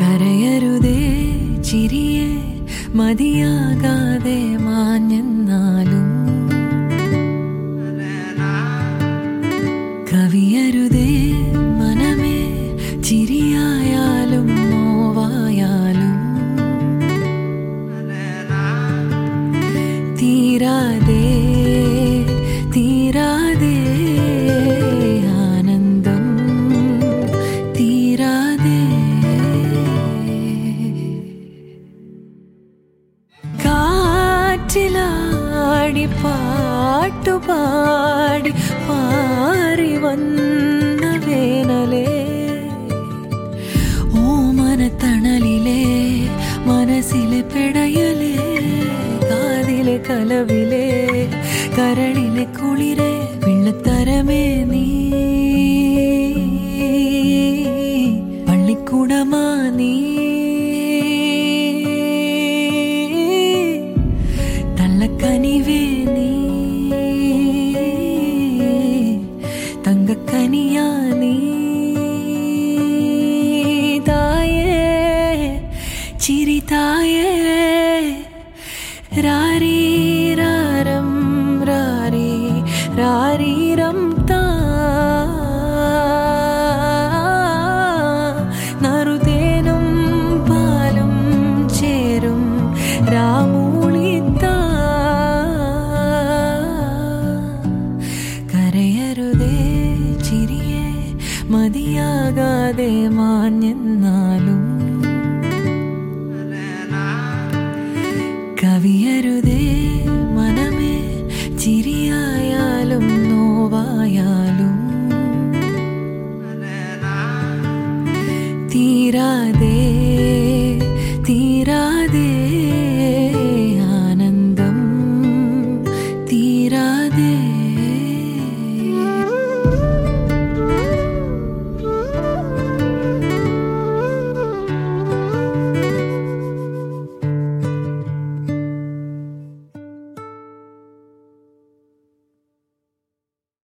കരയരുതേ ചിരിയെ മതിയാകാതെ മാഞ്ഞെന്നാലും കവിയരുതേ മനമേ ചിരിയായാലും നോവായാലും തീരാതെ തീരാതെ ആനന്ദം തീരാതെ കാറ്റിലാടി പാട്ടുപാടി പാറി വന്ന വേനലേ ഓമനത്തണലിലെ മനസ്സിലെ പെടയലേ കാതിലെ കലവിലെ കരളിലെ കുളിരെ വെള്ളത്തരമേ നീ പള്ളിക്കൂടമാ നീ തള്ളക്കനിവേ നീ തങ്കക്കനിയാ നീ തായേ ചിരി തായേ രാരീരാരം രാരീ രാരീരം താ നറുതേനും പാലും ചേരും രാമൂളിത്താ കരയരുതേ ചിരിയെ മതിയാകാതെ മാഞ്ഞെന്നാലും